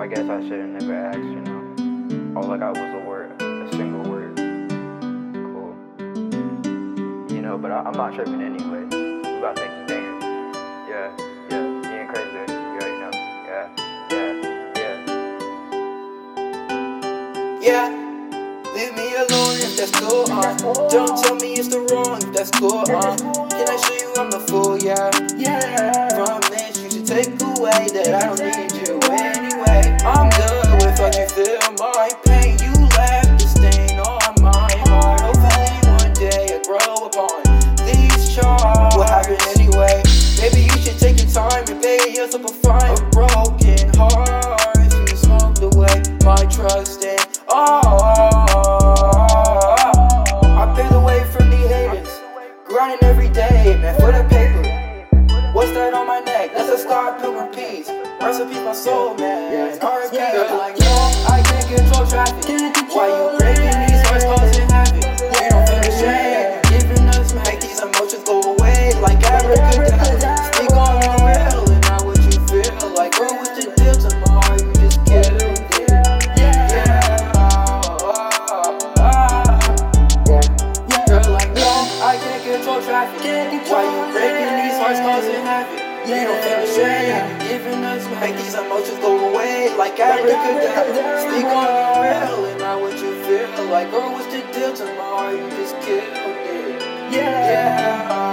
I guess I should have never asked, you know. All I got was a word, a single word. Cool. You know, but I'm not tripping anyway. We about to make some bangers. Yeah, yeah, me and Crazy, you already know. Yeah, leave me alone if that's cool, Don't tell me it's the wrong if that's cool, Can I show you I'm the fool, yeah. From this you should take away that I don't need you anyway. I'm good with how you feel my pain. You left a stain on my heart. Hopefully one day I grow upon these charts. What happened anyway? Maybe you should take your time and pay yourself a fine. A broken heart if you smoked away my trust in I pay the way from the haters, grinding every day, man, for the paper. What's that on my neck? That's a Star Pilgrim piece. Rest in peace, my soul, man. R.I.P. Like, no, I can't control traffic. Why you breaking these hearts, causing havoc? You don't feel ashamed, giving us make these emotions go away like abracadabra. Speak on the real and not what you feel like. Girl, what's the deal tomorrow? You just killed it. I can't control traffic. Why you breaking these hearts, causing havoc? You don't feel ashamed, giving us make these emotions go away like abracadabra. Speak on the real and not what you feel like. Girl, what's the deal tomorrow? You just killed it. Yeah.